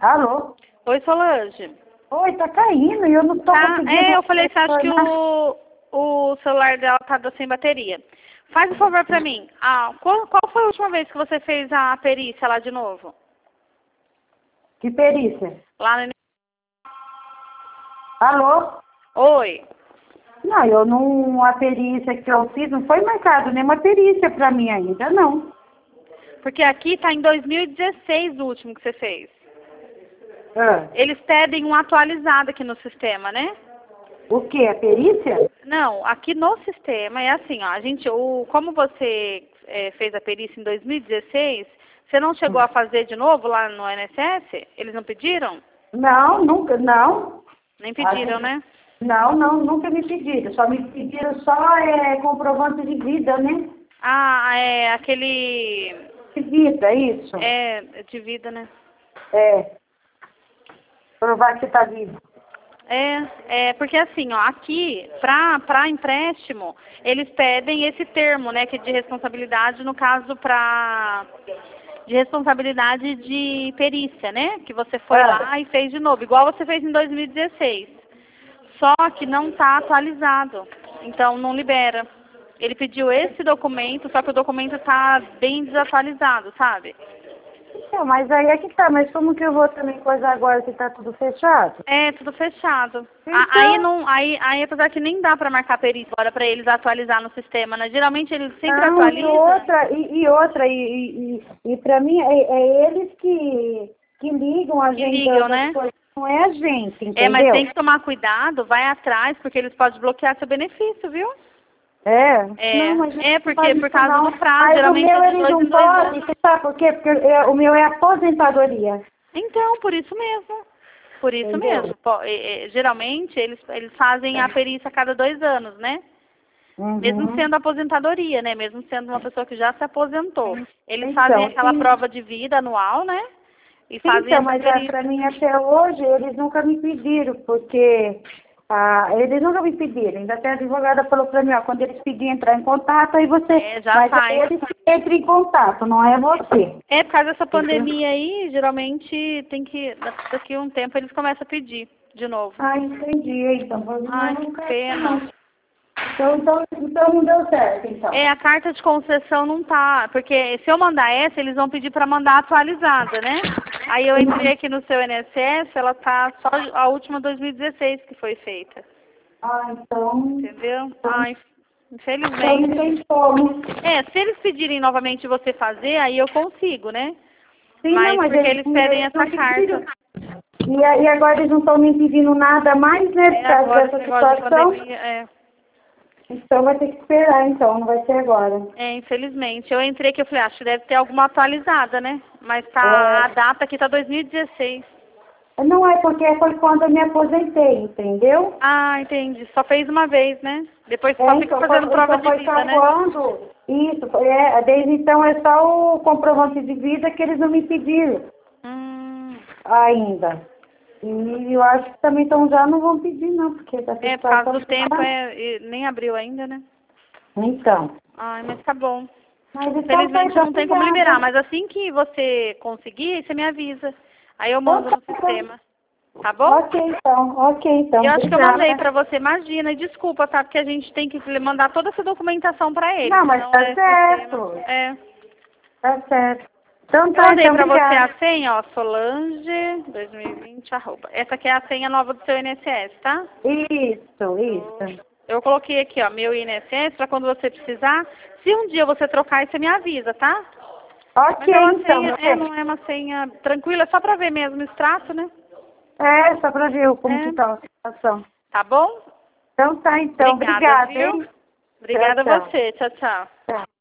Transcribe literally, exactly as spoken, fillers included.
Alô? Oi, Solange. Oi, tá caindo e eu não tô Tá, conseguindo... é, eu falei, você acha que o, o celular dela tá sem bateria. Faz um favor pra mim. Ah, qual, qual foi a última vez que você fez a perícia lá de novo? Que perícia? Lá no... Alô? Oi. Não, eu não... A perícia que eu fiz não foi marcado nenhuma perícia pra mim ainda, não. Porque aqui tá em dois mil e dezesseis o último que você fez. Ah, Eles pedem um atualizado aqui no sistema, né? o quê? A perícia? Não, aqui no sistema é assim, ó, a gente, o, como você é, fez a perícia em dois mil e dezesseis, você não chegou a fazer de novo lá no I N S S? Eles não pediram? Não, nunca, não. Nem pediram, Ah, né? Não, não, nunca me pediram. Só me pediram só é, comprovante de vida, né? Ah, é aquele, De vida, isso. é, de vida, né? É. Provar que tá vivo. É, é, porque assim, ó, aqui, para para empréstimo, eles pedem esse termo, né, que é de responsabilidade, no caso, para de responsabilidade de perícia, né, que você foi Ah. lá e fez de novo, igual você fez em dois mil e dezesseis. Só que não está atualizado, então não libera. Ele pediu esse documento, só que o documento está bem desatualizado, sabe? Então, mas aí é que tá, mas como que eu vou também coisa agora que tá tudo fechado? É, tudo fechado. Então... A- Aí não, aí, aí apesar que nem dá pra marcar perícia agora pra eles atualizar no sistema, né? Geralmente eles sempre Não, e atualizam. outra, e, e outra, e, e, e, e pra mim é, é eles que, que ligam a Que gente ligam, das né? coisas, não é a gente, entendeu? É, mas tem que tomar cuidado, vai atrás, porque eles podem bloquear seu benefício, viu? É, É, não, mas é não porque faz por isso causa não. do prazo, Mas o geralmente meu é de eles dois não em dois podem, anos. você sabe por quê? Porque é, o meu é aposentadoria, Então, por isso mesmo. Por isso entendeu? mesmo. Po- é, é, geralmente eles, eles fazem a perícia a cada dois anos, né? Mesmo Uhum. sendo aposentadoria, né? Mesmo sendo uma pessoa que já se aposentou. Eles fazem Então, aquela sim. prova de vida anual, né? E fazem Então, essa mas é, perícia. para mim até hoje eles nunca me pediram, porque ah, eles nunca me pediram. Ainda até a advogada falou para mim, ó, quando eles pedirem entrar em contato, aí você. É, já Mas faz. aí eles que entram em contato, não é você. É, por causa dessa Entendeu? pandemia aí, geralmente tem que, daqui a um tempo eles começam a pedir de novo. Ah, entendi. Então, mas Ai, não, que não quero pena. não. Então, então, então não deu certo, então. É, a carta de concessão não tá, porque se eu mandar essa, eles vão pedir para mandar atualizada, né? Aí eu entrei aqui no seu I N S S, ela tá só a última dois mil e dezesseis que foi feita. Ah, então. Entendeu? Então, Ai, então não infelizmente. tem como. É, se eles pedirem novamente você fazer, aí eu consigo, né? Sim, não, Mas mas porque eles, eles pedem eles essa não pediram. carta. E, a- e agora eles não estão me pedindo nada mais, né, por É, causa agora esse dessa negócio de situação. pandemia, é. Então vai ter que esperar, então, não vai ser agora. É, infelizmente. Eu entrei aqui, eu falei, acho que deve ter alguma atualizada, né? Mas tá, É, a data aqui tá dois mil e dezesseis. não é porque foi quando eu me aposentei, entendeu? Ah, entendi. Só fez uma vez, né? Depois É, só fica então fazendo foi, prova então de foi só vida, né? quando. Isso, foi, é, desde então é só o comprovante de vida que eles não me pediram Hum, ainda. E eu acho que também então já não vão pedir não, porque essa é, por causa situação do tempo, tá. é, e nem abriu ainda, né? Então. Ai, mas tá bom. Mas então tá, Infelizmente então, não tem como liberar, obrigada. mas assim que você conseguir, você me avisa. Aí eu Então mando tá, no então. sistema. Tá bom? Ok, então, ok, então, Eu acho que eu mandei obrigada. pra você, imagina, e desculpa, tá? Porque a gente tem que mandar toda essa documentação pra eles, Não, mas senão tá é sistema. certo. É. Tá certo. Então Eu tá, mandei então, pra você obrigada. a senha, ó, Solange dois mil e vinte, arroba. Essa aqui é a senha nova do seu I N S S, tá? Isso, isso. Eu coloquei aqui, ó, meu I N S S, pra quando você precisar. Se um dia você trocar, você me avisa, tá? Mas Ok, é uma então, senha, é, não é uma senha tranquila, é só pra ver mesmo o extrato, né? é, só pra ver como que É. tá a situação. Tá bom? Então tá, então, Obrigada, obrigada, viu? hein? Obrigada a Tchau, tchau. você. Tchau, tchau. Tchau.